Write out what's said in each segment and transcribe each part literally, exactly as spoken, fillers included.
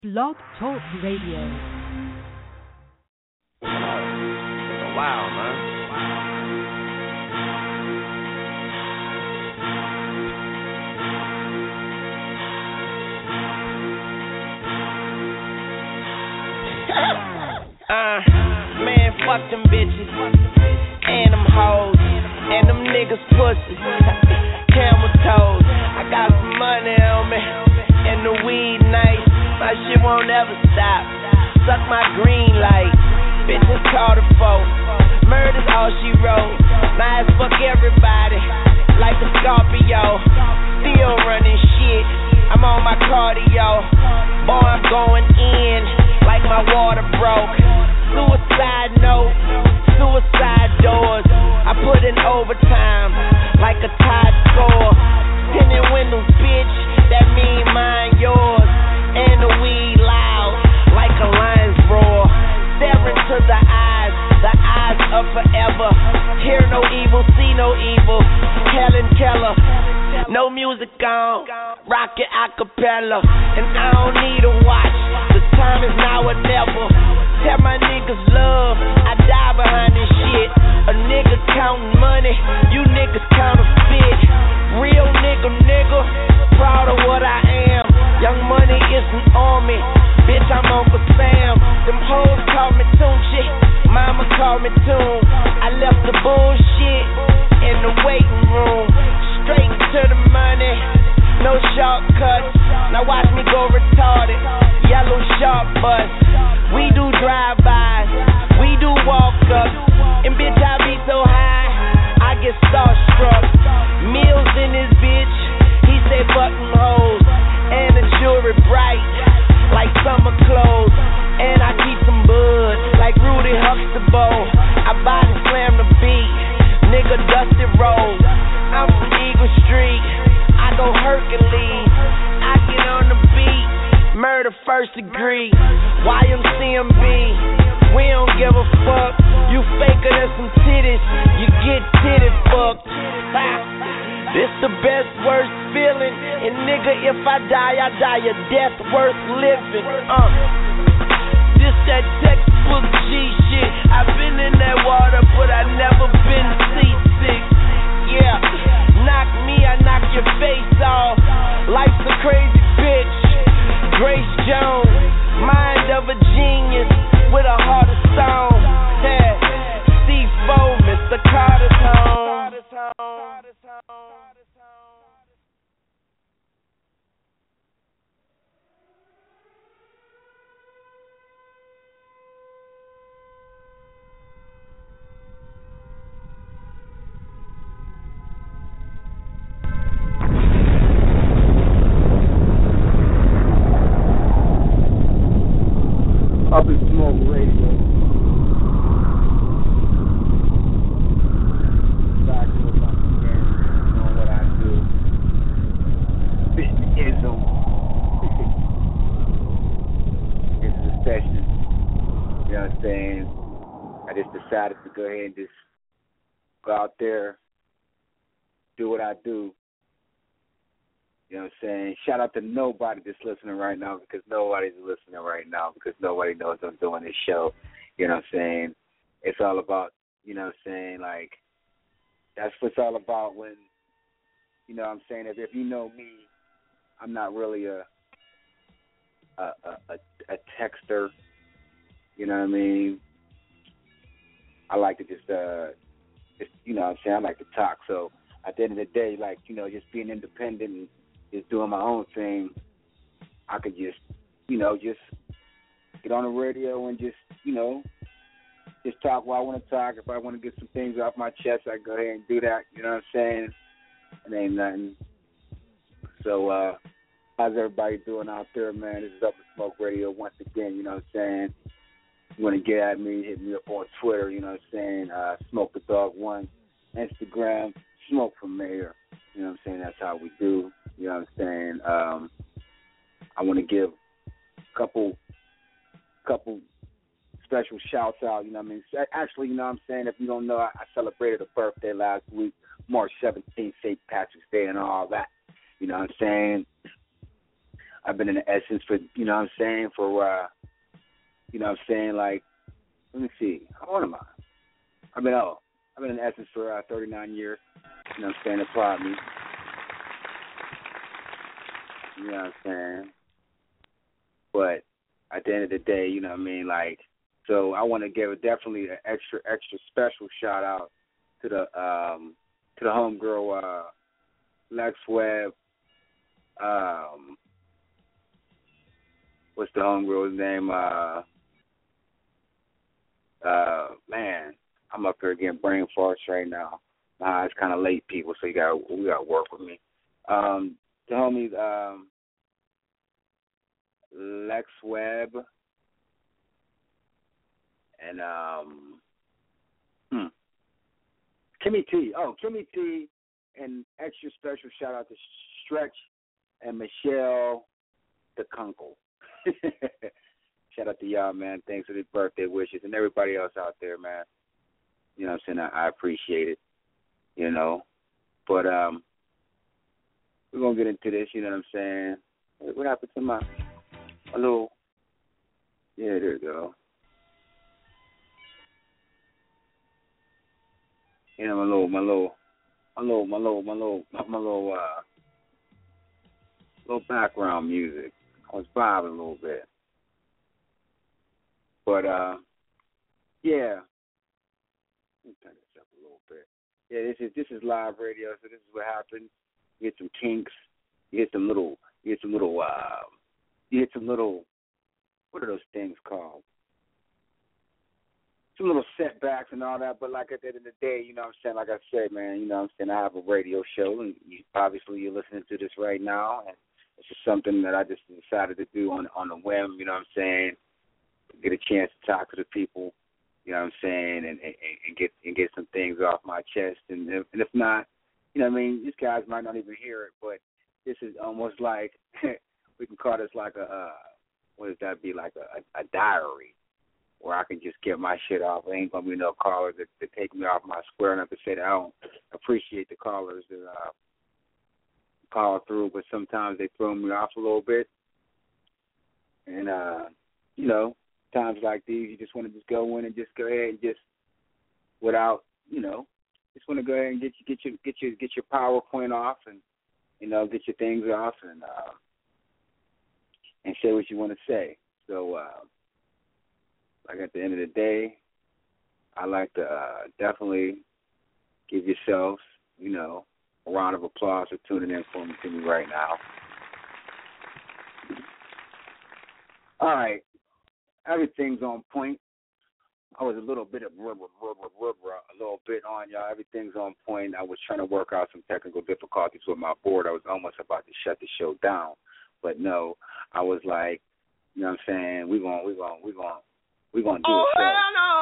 Blog Talk Radio. Wow, man. uh, man, fuck them bitches and them hoes and them niggas pussy. Camel toes. I got some money on me and the weed nice. My shit won't ever stop. Suck my green light. Bitches call the phone. Murder's all she wrote. Lies fuck everybody. Like a Scorpio. Still running shit. I'm on my cardio. Boy, I'm going in. Like my water broke. Suicide note. Suicide doors. I put in overtime. Like a tie score. Tinted windows, bitch. That mean mine yours. And the weed loud, like a lion's roar. Staring to the eyes, the eyes of forever. Hear no evil, see no evil. Helen Keller, no music on, rock it acapella. And I don't need a watch, the time is now or never. Tell my niggas love, I die behind this shit. A nigga counting money, you niggas counterfeit. Real nigga, nigga, proud of what I am. Young Money is an army, bitch, I'm Uncle Sam. Them hoes call me Tunchi, mama call me Toon. I left the bullshit in the waiting room. Straight to the money, no shortcuts. Now watch me go retarded, yellow sharp bus. We do drive-bys, we do walk-ups. And bitch, I be so high, I get starstruck. Meals in this bitch, he say fuck them hoes. And the jewelry bright, like summer clothes. And I keep some bud, like Rudy Huxtable. I body slam the beat, nigga Dusty Rose. I'm from Eagle Street, I go Hercules. I get on the beat, murder first degree. Y M C M B, we don't give a fuck. You faker than some titties, you get titty fucked. This the best, worst feeling. And nigga, if I die, I die a death worth living. Uh, this that textbook G shit. I've been in that water, but I never been seasick. Yeah, knock me, I knock your face off. Life's a crazy bitch. Grace Jones, mind of a genius with a heart of stone. Yeah, C four, Mister Carter's home. Up in Smoke Radio. Back to what I'm doing, doing what I do. Spitting ism. This is a session. You know what I'm saying? I just decided to go ahead and just go out there, do what I do. You know what I'm saying? Shout out to nobody that's listening right now, because nobody's listening right now because nobody knows I'm doing this show. You know what I'm saying? It's all about, you know what I'm saying, like, that's what it's all about when, you know what I'm saying, if, if you know me, I'm not really a a, a a a texter. You know what I mean? I like to just, uh, just, you know what I'm saying, I like to talk. So at the end of the day, like, you know, just being independent and just doing my own thing, I could just, you know, just get on the radio and just, you know, just talk what I want to talk. If I want to get some things off my chest, I go ahead and do that. You know what I'm saying? It ain't nothing. So, uh, how's everybody doing out there, man? This is Up in Smoke Radio once again. You know what I'm saying? You want to get at me, hit me up on Twitter. You know what I'm saying? Uh, Smoke the Dog One, Instagram, Smoke for Mayor. You know what I'm saying? That's how we do. You know what I'm saying? Um, I want to give a couple, couple special shouts out. You know what I mean? Actually, you know what I'm saying? If you don't know, I, I celebrated a birthday last week, March seventeenth, Saint Patrick's Day and all that. You know what I'm saying? I've been in the Essence for, you know what I'm saying, for, uh, you know what I'm saying, like, let me see, how old am I? I've been, oh, I've been in the Essence for uh, thirty-nine years, you know what I'm saying, applaud me. You know what I'm saying? But at the end of the day, you know what I mean, like, so I want to give definitely an extra, extra special shout out to the um, to the homegirl uh, Lex Webb. Um, what's the homegirl's name? Uh, uh, man, I'm up here getting brain farts right now. Uh, it's kind of late, people, so you got we got to work with me. Um, the homie um, Lex Webb. And um, hmm. Kimmy T. Oh, Kimmy T. And extra special shout out to Stretch and Michelle DeCunkle. Shout out to y'all, man. Thanks for the birthday wishes and everybody else out there, man. You know what I'm saying? I, I appreciate it. You know, but um, we're gonna get into this. You know what I'm saying? What happened to my, my little? Yeah, there you go. You know, my little, my little, my little, my little, my little, my little, uh, little background music. I was vibing a little bit, but uh, yeah. Let me turn this up a little bit. Yeah, this is this is live radio, so this is what happens. You get some kinks, you get some little, you get some little, uh, you get some little. What are those things called? Some little setbacks and all that, but like at the end of the day, you know what I'm saying, like I said, man, you know what I'm saying, I have a radio show, and you, obviously you're listening to this right now, and it's just something that I just decided to do on on a whim, you know what I'm saying, get a chance to talk to the people, you know what I'm saying, and, and, and get and get some things off my chest, and if, and if not, you know what I mean, these guys might not even hear it, but this is almost like, we can call this like a, uh, what does that be, like a, a, a diary, where I can just get my shit off. There ain't going to be no callers that, that take me off my square, and I have to say that I don't appreciate the callers that uh, call through, but sometimes they throw me off a little bit. And, uh, you know, times like these, you just want to just go in and just go ahead and just, without, you know, just want to go ahead and get, you, get, your, get, your, get your PowerPoint off and, you know, get your things off and, uh, and say what you want to say. So, uh, like at the end of the day, I like to uh, definitely give yourselves, you know, a round of applause for tuning in for me to me right now. All right, everything's on point. I was a little bit of rubber, rubber, rubber, a little bit on y'all. Everything's on point. I was trying to work out some technical difficulties with my board. I was almost about to shut the show down, but no, I was like, you know what I'm saying? We're going, we're going, we're going. We're going to do oh, a show. Hell no.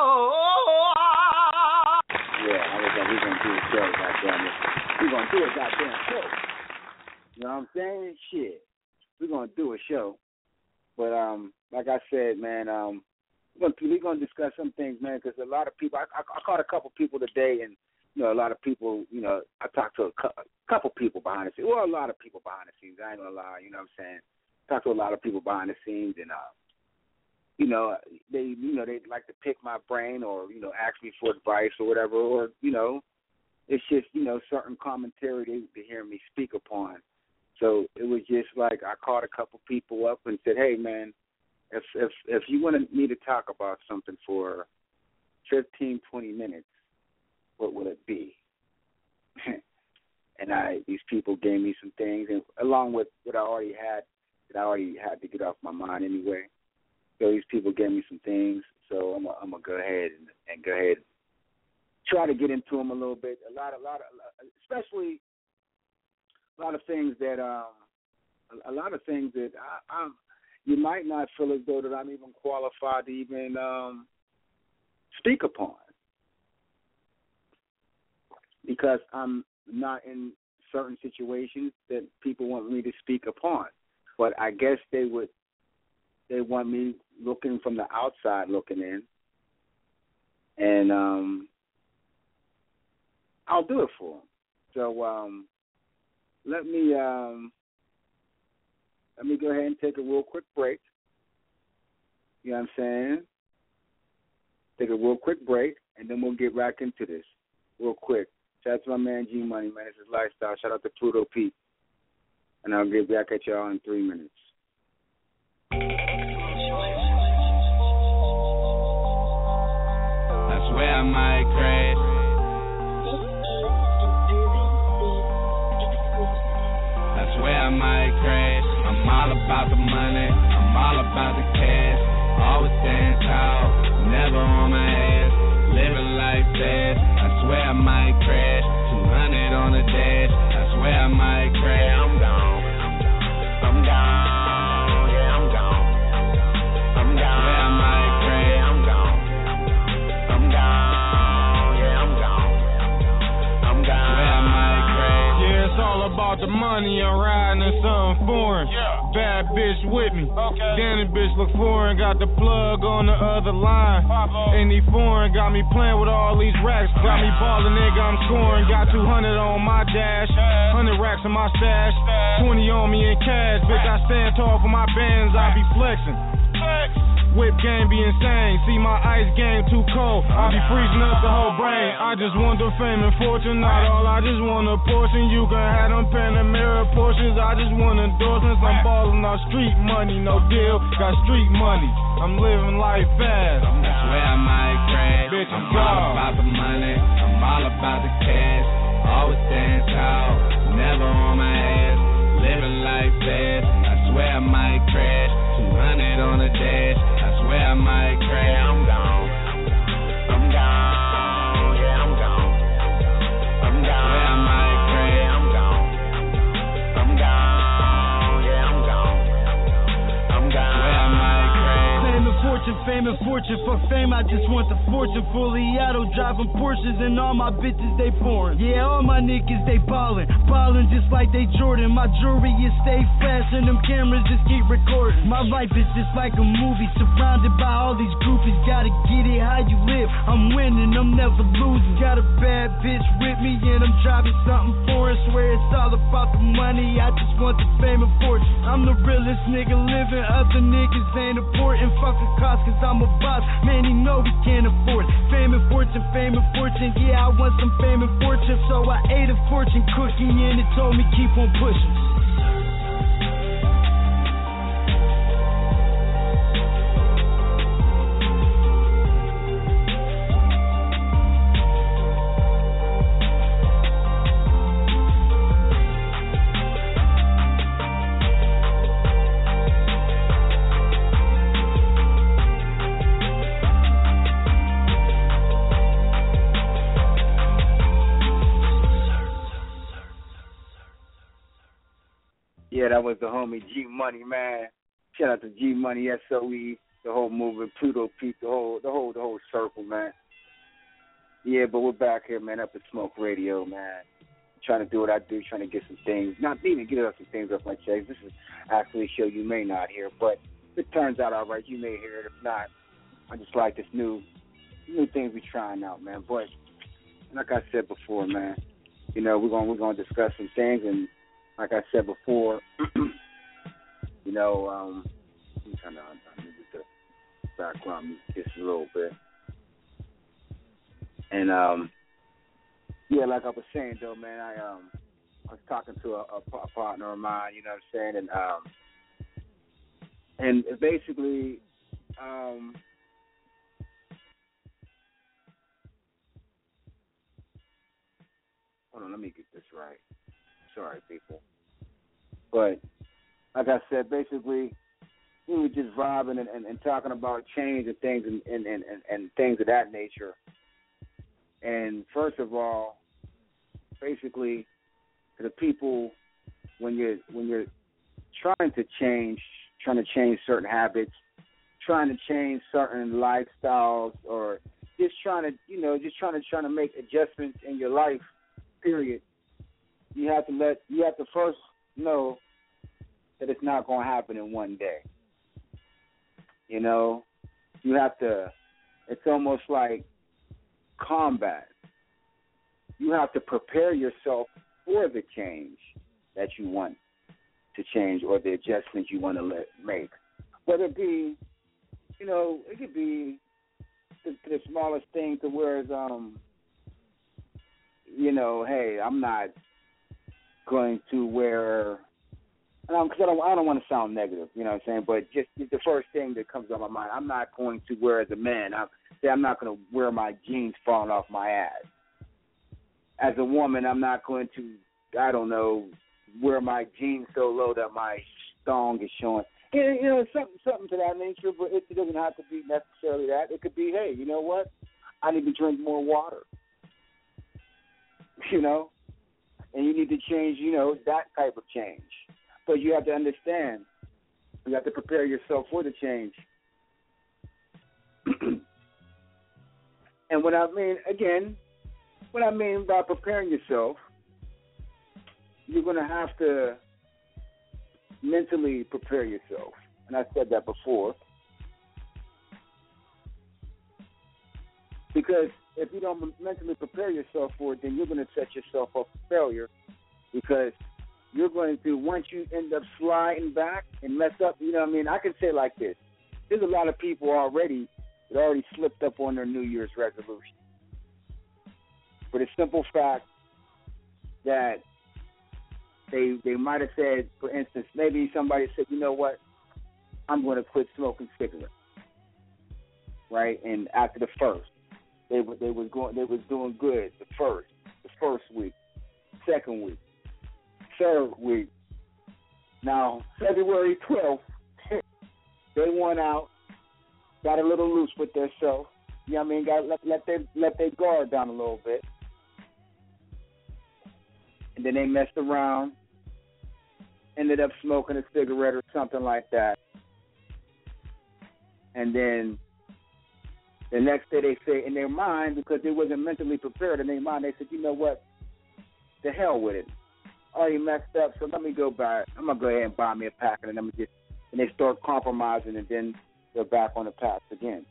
Yeah, I was like, we're going to do a show, goddamn it. We're going to do a goddamn show. You know what I'm saying? Shit. We're going to do a show. But, um, like I said, man, um, we're going we're going to discuss some things, man, because a lot of people, I, I, I caught a couple people today, and, you know, a lot of people, you know, I talked to a, cu- a couple people behind the scenes. Well, a lot of people behind the scenes. I ain't going to lie, you know what I'm saying? Talked to a lot of people behind the scenes, and, uh, you know, they, you know, they'd like to pick my brain or, you know, ask me for advice or whatever, or, you know, it's just, you know, certain commentary they, they hear me speak upon. So it was just like I called a couple people up and said, hey, man, if if if you wanted me to talk about something for fifteen, twenty minutes, what would it be? And I these people gave me some things, and along with what I already had, that I already had to get off my mind anyway. So these people gave me some things, so I'm I'm gonna go ahead and, and go ahead and try to get into them a little bit. A lot, a lot, of, especially a lot of things that um, a, a lot of things that I, I'm. You might not feel as though that I'm even qualified to even um, speak upon, because I'm not in certain situations that people want me to speak upon. But I guess they would. They want me looking from the outside looking in, and um, I'll do it for them. So um, let me um, let me go ahead and take a real quick break. You know what I'm saying? Take a real quick break, and then we'll get back into this real quick. Shout out to my man G Money, man. This is Lifestyle. Shout out to Pluto Pete. And I'll get back at y'all in three minutes. I swear I might crash. I swear I might crash. I'm all about the money. I'm all about the cash. Always stand tall. Never on my ass. Living life fast. I swear I might crash. two hundred on the dash. I swear I might crash. I'm gone. I'm gone. Yeah, I'm gone. I'm gone. I swear I might crash. I'm gone. I'm gone. Yeah, I'm gone. I'm gone. I swear I might crash. Yeah, it's all about the money. I'm riding in something foreign. Yeah. Bad bitch with me. Okay. Then the bitch look foreign. Got the plug on the other line. And he foreign. Got me playing with all these racks. Got me balling, nigga. I'm scoring. Got two hundred on my dash. one hundred racks in my stash. twenty on me in cash. Bitch, I stand tall for my bands. I be flexing. Whip game be insane. See my ice game too cold. I be freezing up the whole brain. I just want the fame and fortune. Not all, I just want a portion. You can have them Panamera portions. I just want endorsements. I'm balling off street money. No deal. Got street money. I'm living life fast. I swear I might crash. Bitch, I'm all God. About the money. I'm all about the cash. Always stand tall. Never on my ass. Living life fast. I swear I might crash. two hundred on the dash. I swear I might crash. I'm gone. I'm gone. Yeah, I'm gone. I'm gone. I swear I might crash. I'm gone. I'm gone. Yeah, I'm gone. I'm gone. I swear I might crash. Fame and fortune, fame and fortune. For fame, I just want the fortune. Fully auto driving Porsches and all my bitches, they foreign. Yeah, all my niggas, they ballin'. Ballin' just like they Jordan. My jewelry is stay fast and them cameras just keep recording. My life is just like a movie. Surrounded by all these groupies. Gotta get it how you live. I'm winning, I'm never losing. Got a bad bitch with me and I'm driving something foreign. Swear it's all about the money. I just want the fame and fortune. I'm the realest nigga living. Other niggas ain't important. Fuck a cost cause I'm a boss. Man, he know we can't afford it. Fame and fortune, fame and fortune. Yeah, I want some fame and fortune. So I ate a fortune cookie and it told me keep on pushing. Yeah, that was the homie G Money, man. Shout out to G Money, S O E, the whole movement, Pluto Pete, the whole, the whole, the whole circle, man. Yeah, but we're back here, man, up at Smoke Radio, man. Trying to do what I do, trying to get some things, not even get us some things off my chest. This is actually a show you may not hear, but if it turns out all right, you may hear it. If not, I just like this new, new things we're trying out, man. But like I said before, man, you know, we're gonna we're gonna discuss some things, and like I said before, you know, um, I'm trying to undo the background music just a little bit. And, um, yeah, like I was saying, though, man, I um, I was talking to a, a, a partner of mine, you know what I'm saying, and um, and basically, um, hold on, let me get this right. Sorry, people. But like I said, basically, we were just vibing and, and, and talking about change and things and, and, and, and things of that nature. And first of all, basically, to the people, when you're when you're trying to change, trying to change certain habits, trying to change certain lifestyles, or just trying to, you know, just trying to trying to make adjustments in your life, period. You have to let you have to first know that it's not going to happen in one day. You know, you have to. It's almost like combat. You have to prepare yourself for the change that you want to change or the adjustments you want to let, make. Whether it be, you know, it could be the, the smallest thing to where it's, um, you know, hey, I'm not going to wear, because I don't, I don't want to sound negative, you know what I'm saying, but just the first thing that comes on my mind, I'm not going to wear as a man, I'm, I'm not going to wear my jeans falling off my ass. As a woman, I'm not going to, I don't know, wear my jeans so low that my thong is showing. You know, something, something to that nature, but it doesn't have to be necessarily that. It could be, hey, you know what? I need to drink more water. You know? And you need to change, you know, that type of change. But you have to understand, you have to prepare yourself for the change. And what I mean, again, what I mean by preparing yourself, you're going to have to mentally prepare yourself. And I said that before. Because if you don't mentally prepare yourself for it, then you're going to set yourself up for failure. Because you're going to, once you end up sliding back and mess up, you know what I mean? I can say it like this. There's a lot of people already that already slipped up on their New Year's resolution. For the simple fact that they they might have said, for instance, maybe somebody said, you know what, I'm going to quit smoking cigarettes, right? And after the first, they were they was going they was doing good the first the first week, second week, third week. Now February twelfth, they went out, got a little loose with themselves. You know what I mean? Got let let their let their guard down a little bit. And then they messed around, ended up smoking a cigarette or something like that. And then the next day they say in their mind, because they wasn't mentally prepared in their mind, they said, you know what, the hell with it. Oh, you messed up, so let me go back. I'm going to go ahead and buy me a pack, and then I'm just, and they start compromising, and then they're back on the path again.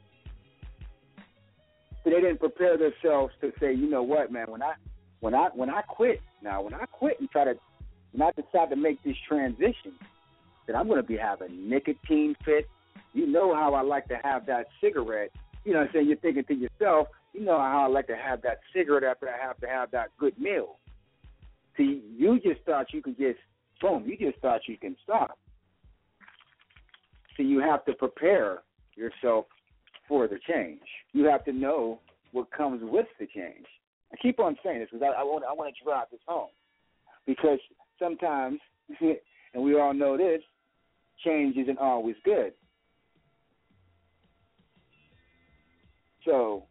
So they didn't prepare themselves to say, you know what, man, when I when I when I quit, now when I quit and try to when I decide to make this transition, that I'm gonna be having nicotine fit. You know how I like to have that cigarette. You know what I'm saying? You're thinking to yourself, you know how I like to have that cigarette after I have to have that good meal. See, you just thought you could just boom, you just thought you can stop. So you have to prepare yourself for the change. You have to know what comes with the change. I keep on saying this because I, I want I want to drive this home. Because sometimes, and we all know this, change isn't always good. So,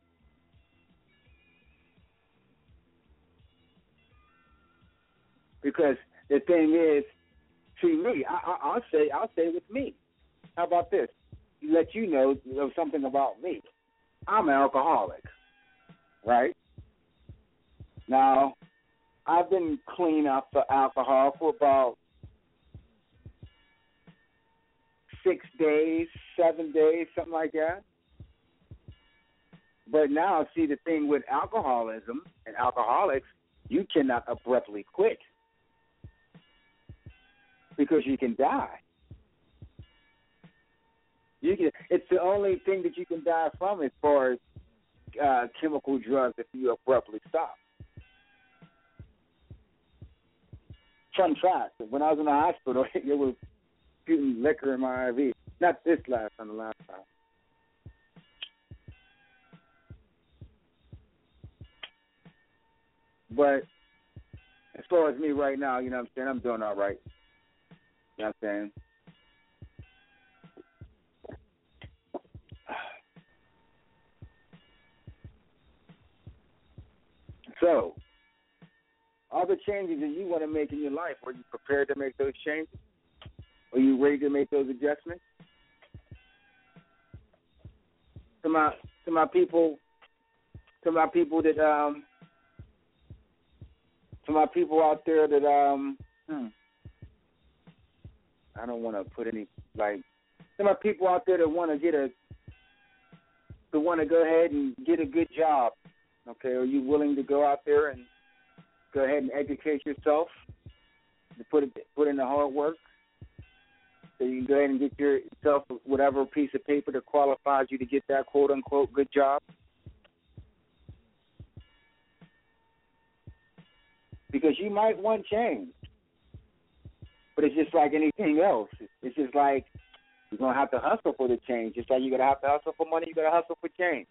because the thing is, see me, I, I, I'll say I'll say with me. How about this? Let you know, you know something about me. I'm an alcoholic, right? Now, I've been clean up for alcohol for about six days, seven days, something like that. But now, see, the thing with alcoholism and alcoholics, you cannot abruptly quit because you can die. You can, it's the only thing that you can die from as far as uh, chemical drugs if you abruptly stop. Fun fact, when I was in the hospital, it was shooting liquor in my I V. Not this last time, the last time. But as far as me right now, you know what I'm saying, I'm doing all right. You know what I'm saying? So, all the changes that you want to make in your life, are you prepared to make those changes? Are you ready to make those adjustments? To my to my people, to my people that um, to my people out there that um, hmm, I don't want to put any like to my people out there that want to get a, that want to go ahead and get a good job. Okay, are you willing to go out there and go ahead and educate yourself, to put it, put in the hard work, so you can go ahead and get yourself whatever piece of paper that qualifies you to get that quote-unquote good job? Because you might want change. But it's just like anything else. It's just like you're going to have to hustle for the change. Just like you're going to have to hustle for money, you're going to hustle for change.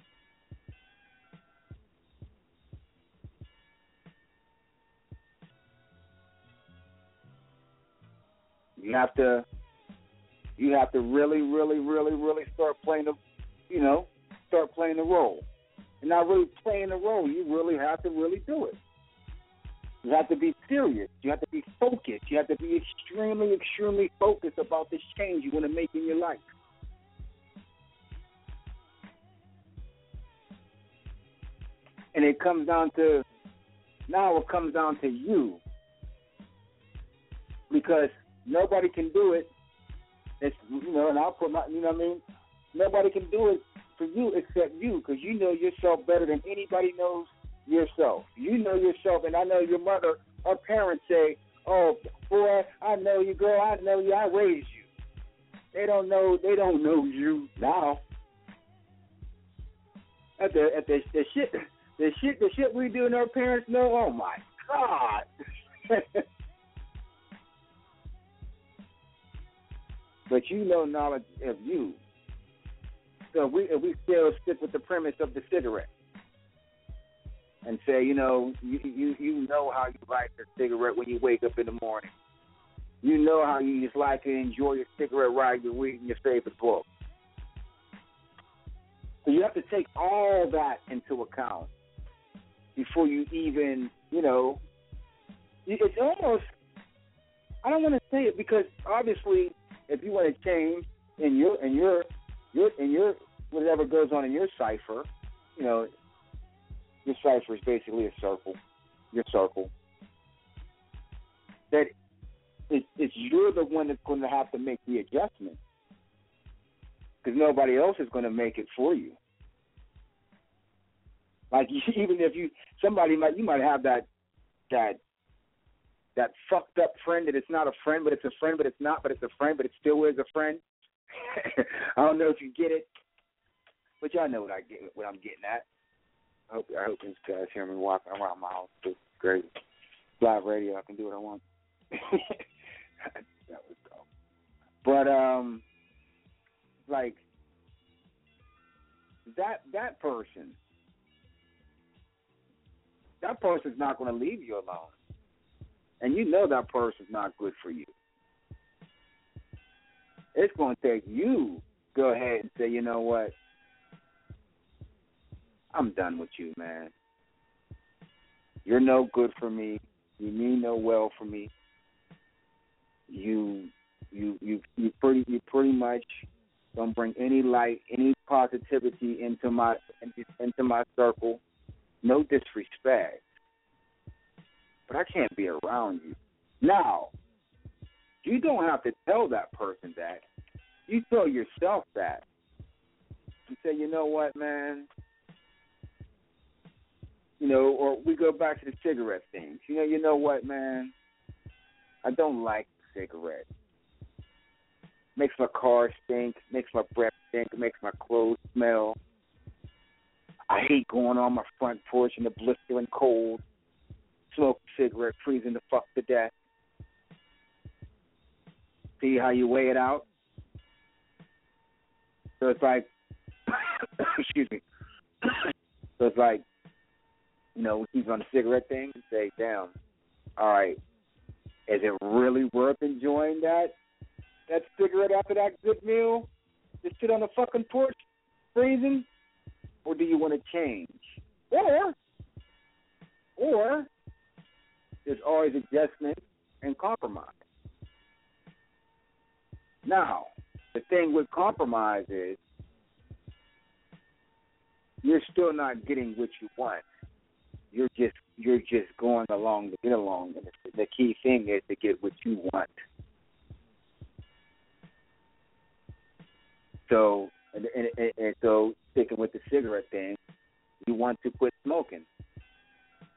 You have to, you have to really, really, really, really start playing the, you know, start playing the role. And not really playing the role. You really have to really do it. You have to be serious. You have to be focused. You have to be extremely, extremely focused about this change you want to make in your life. And it comes down to, now it comes down to you. Because nobody can do it. It's, you know, and I'll put my, you know what I mean? Nobody can do it for you except you, because you know yourself better than anybody knows yourself. You know yourself, and I know your mother or parents say, "Oh, boy, I know you, girl. I know you. I raised you." They don't know. They don't know you now. At the at the, the shit, the shit, the shit we do, and our parents know. Oh my God. But you know knowledge of you. So if we if we still stick with the premise of the cigarette. And say, you know, you, you you know how you like the cigarette when you wake up in the morning. You know how you just like to enjoy your cigarette while you're reading your favorite book. So you have to take all that into account before you even, you know, it's almost, I don't want to say it because obviously if you want to change in your, in your, your, in your, whatever goes on in your cipher, you know, your cipher is basically a circle, your circle. That it, it's you're the one that's going to have to make the adjustment because nobody else is going to make it for you. Like you, even if you somebody might you might have that that that fucked up friend that it's not a friend, but it's a friend, but it's not, but it's a friend, but it still is a friend. I don't know if you get it, but y'all know what I get, what I'm getting at. I hope, I hope these guys hear me walking around my house. It's great. Live radio, I can do what I want. That was dope. But, um, like, that that person, that person's not going to leave you alone. And you know that person's not good for you. It's going to take you go ahead and say, you know what? I'm done with you, man. You're no good for me. You mean no well for me. You, you, you, you pretty, you pretty much don't bring any light, any positivity into my, into my circle. No disrespect, but I can't be around you. Now, you don't have to tell that person that. You tell yourself that. You say, you know what, man. You know, or we go back to the cigarette thing. You know, you know what, man? I don't like cigarettes. Makes my car stink, makes my breath stink, makes my clothes smell. I hate going on my front porch in the blistering cold, smoke a cigarette, freezing the fuck to death. See how you weigh it out? So it's like, excuse me. So it's like, you know, we keep on the cigarette thing and say, damn, all right, is it really worth enjoying that that cigarette after that good meal? Just sit on the fucking porch freezing? Or do you want to change? Or, or there's always adjustment and compromise. Now, the thing with compromise is you're still not getting what you want. You're just you're just going along to get along, and the, the key thing is to get what you want. So, and, and, and so, sticking with the cigarette thing, you want to quit smoking.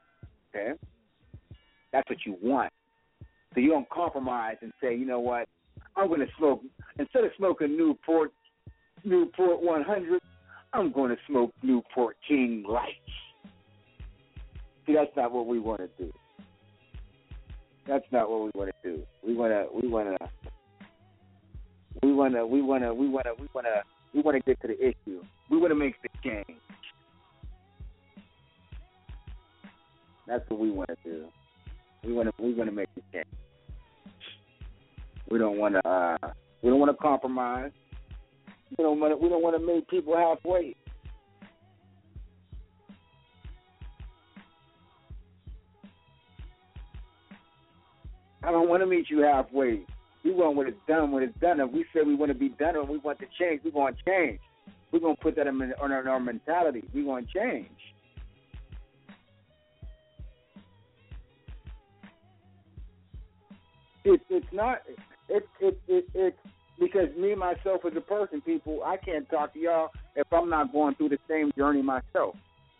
Okay, that's what you want. So you don't compromise and say, you know what, I'm going to smoke, instead of smoking Newport, Newport one hundred, I'm going to smoke Newport King Lights. See, that's not what we want to do. That's not what we want to do. We want to, we want to, we want to, we want to, we want to, we want to, we want to get to the issue. We want to make the change. That's what we want to do. We want to, we want to make the change. We don't want to, uh, we don't want to compromise. We don't want to, we don't want to meet people halfway. I don't want to meet you halfway. We want what it's done when it's done. If we say we want to be done and we want to change, we're going to change. We're going to put that in our, in our mentality. We're going to change. It, it's not, it, it, it, it's because me, myself, as a person, people, I can't talk to y'all if I'm not going through the same journey myself.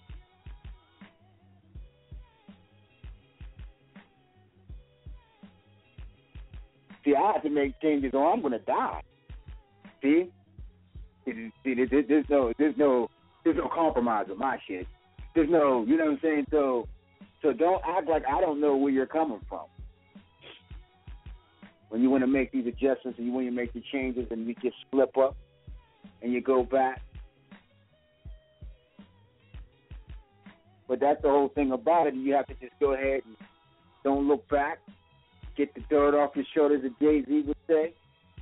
See, I have to make changes or I'm going to die. See? See, there's no, there's no, there's no compromise with my shit. There's no, you know what I'm saying? So, so don't act like I don't know where you're coming from. When you want to make these adjustments and you want to make the changes and you just slip up and you go back. But that's the whole thing about it. You have to just go ahead and don't look back. Get the dirt off your shoulders, as Jay-Z would say.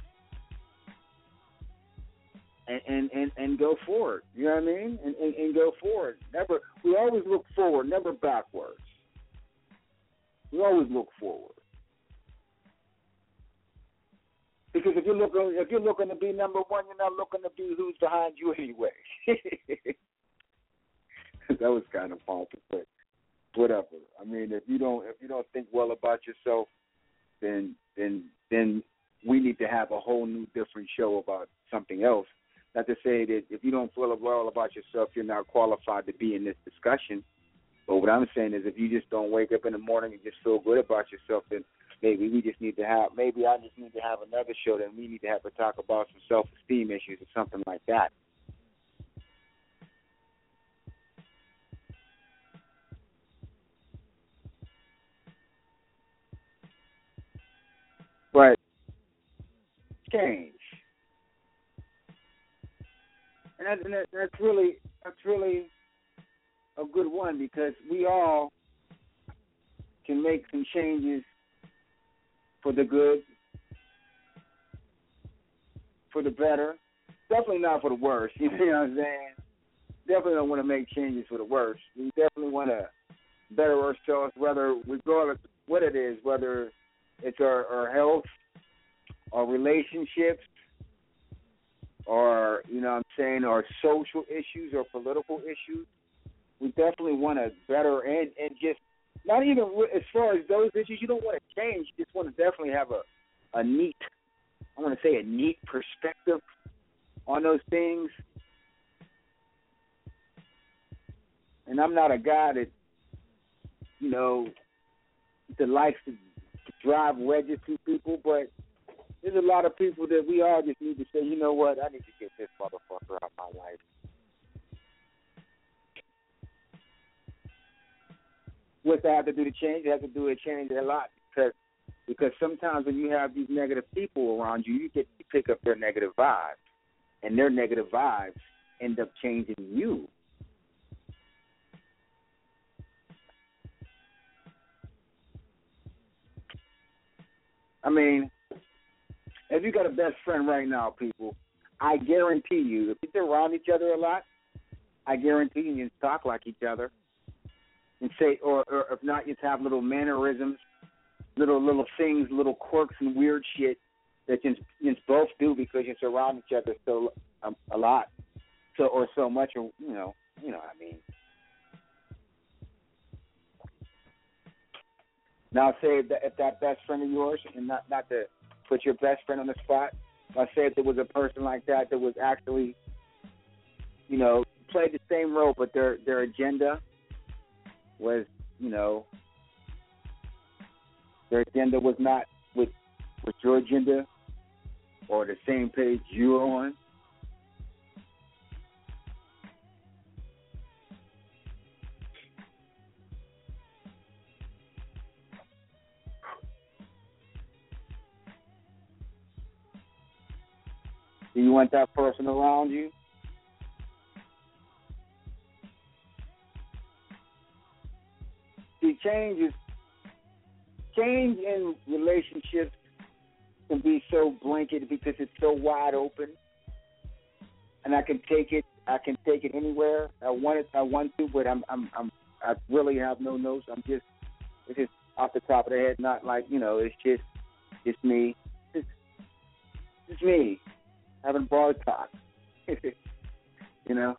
And, and, and, and go forward. You know what I mean? And, and, and go forward. Never. We always look forward, never backwards. We always look forward. Because if you're looking, if you're looking to be number one, you're not looking to be who's behind you anyway. That was kind of pompous, but whatever. I mean, if you don't, if you don't think well about yourself, then then then we need to have a whole new, different show about something else. Not to say that if you don't feel well about yourself, you're not qualified to be in this discussion. But what I'm saying is, if you just don't wake up in the morning and just feel good about yourself, then maybe we just need to have, maybe I just need to have another show that we need to have to talk about some self-esteem issues or something like that. But change, and, that, and that, that's really that's really a good one, because we all can make some changes for the good, for the better. Definitely not for the worse. You know what I'm saying? Definitely don't want to make changes for the worse. We definitely want to better ourselves, whether regardless of what it is, whether it's our, our health, our relationships, or, you know what I'm saying, our social issues or political issues. We definitely want to better and, and just, not even as far as those issues, you don't want to change. You just want to definitely have a, a neat, I want to say a neat perspective on those things. And I'm not a guy that, you know, that likes to drive wedges to people, but there's a lot of people that we all just need to say, you know what, I need to get this motherfucker out of my life. What's that have to do to change? It has to do to change a lot, because because sometimes when you have these negative people around you, you get to pick up their negative vibes, and their negative vibes end up changing you. I mean, if you got a best friend right now, people, I guarantee you, if you're around each other a lot, I guarantee you you talk like each other. And say, or, or if not, you have little mannerisms, little little things, little quirks and weird shit that you, you both do because you surround each other so um, a lot, so or so much, or you know, you know what I mean. Now, say if that, if that best friend of yours, and not not to put your best friend on the spot, but say if there was a person like that that was actually, you know, played the same role, but their their agenda was, you know, their agenda was not with with your agenda, or the same page you're on. Do you want that person around you? See, change is change in relationships can be so blanket because it's so wide open, and I can take it. I can take it anywhere I want it. I want to, but I'm. I'm. I'm. I really have no notes. I'm just. It's just off the top of the head. Not like you know. It's just. It's me. It's. It's me. Having broad talk. You know.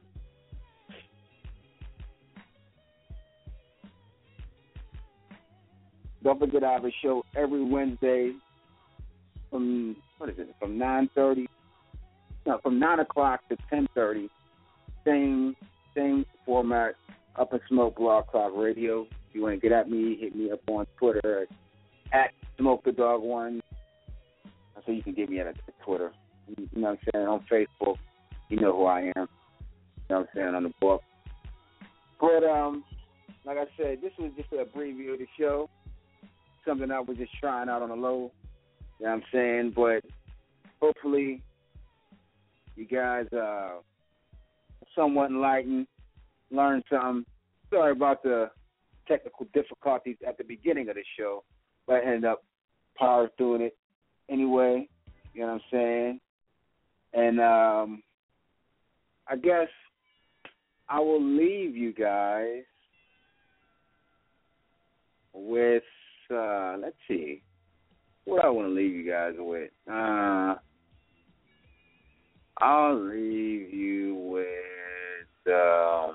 Don't forget I have a show every Wednesday from what is it? From nine thirty. No, from nine o'clock to ten thirty. Same same format. Up in Smoke Blog Talk Radio. If you want to get at me, hit me up on Twitter at Smoke the Dog One. So you can get me at Twitter. You know what I'm saying? On Facebook, you know who I am. You know what I'm saying? On the book. But um, like I said, this was just a preview of the show. Something I was just trying out on the low. You know what I'm saying? But hopefully you guys uh somewhat enlightened, learned something. Sorry about the technical difficulties at the beginning of the show, but I ended up power through it anyway. You know what I'm saying? And um, I guess I will leave you guys with, uh, let's see, what I want to leave you guys with. Uh, I'll leave you with, um,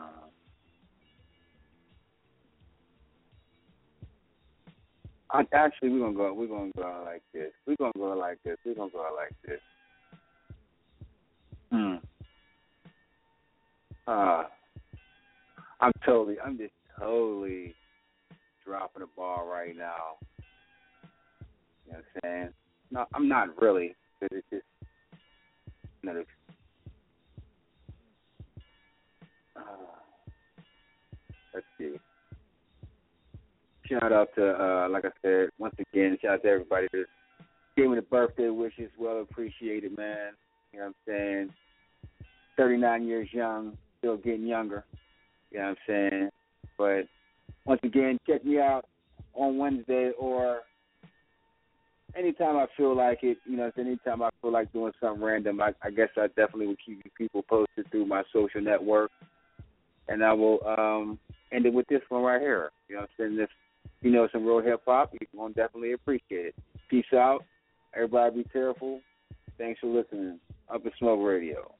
I, actually, we're gonna go. We're gonna go out like this. We're gonna go out like this. We're gonna go out like this. Hmm. Uh, I'm totally. I'm just totally dropping the ball right now. You know what I'm saying? No, I'm not really. But it's just another. Uh, let's see. Shout out to, uh, like I said, once again, shout out to everybody that gave me the birthday wishes. Well appreciated, man. You know what I'm saying? thirty-nine years young, still getting younger. You know what I'm saying? But once again, check me out on Wednesday or anytime I feel like it. You know, anytime I feel like doing something random, I, I guess I definitely will keep you people posted through my social network. And I will um, end it with this one right here. You know what I'm saying? This, you know, some real hip-hop, you're going to definitely appreciate it. Peace out. Everybody be careful. Thanks for listening. Up in Smoke Radio.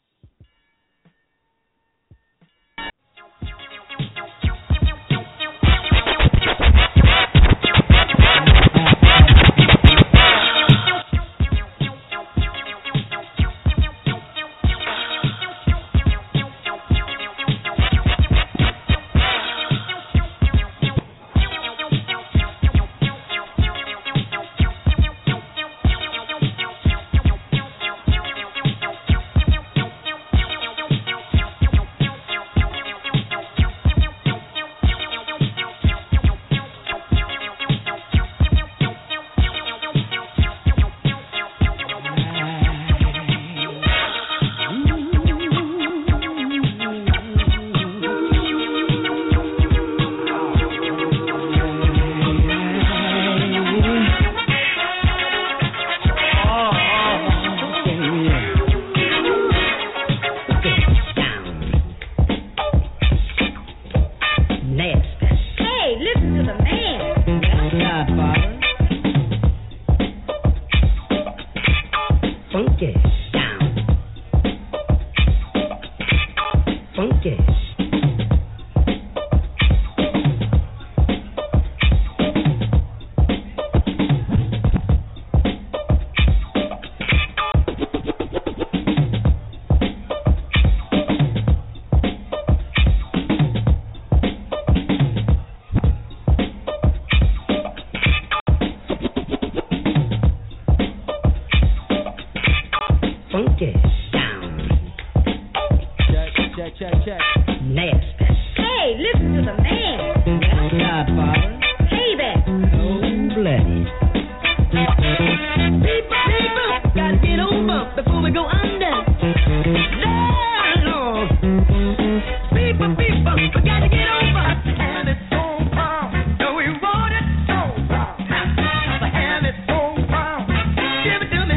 Check, check, check. Nasty. Hey, listen to the man. Godfather. Hey there. Cold-blooded. People, people, gotta get over before we go under. Lord, Lord. People, people, we gotta get over. And it's so wrong. No, we want it so wrong. And it's so wrong. Give it to me.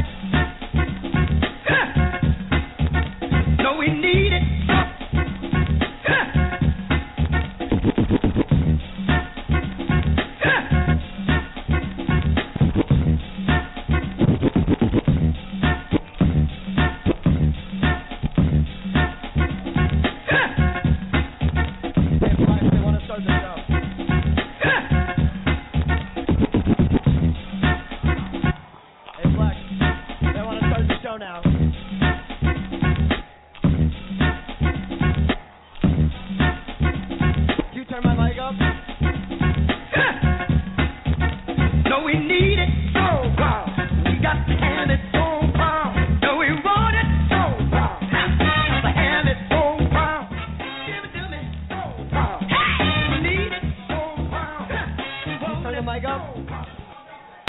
No, we need it. Oh.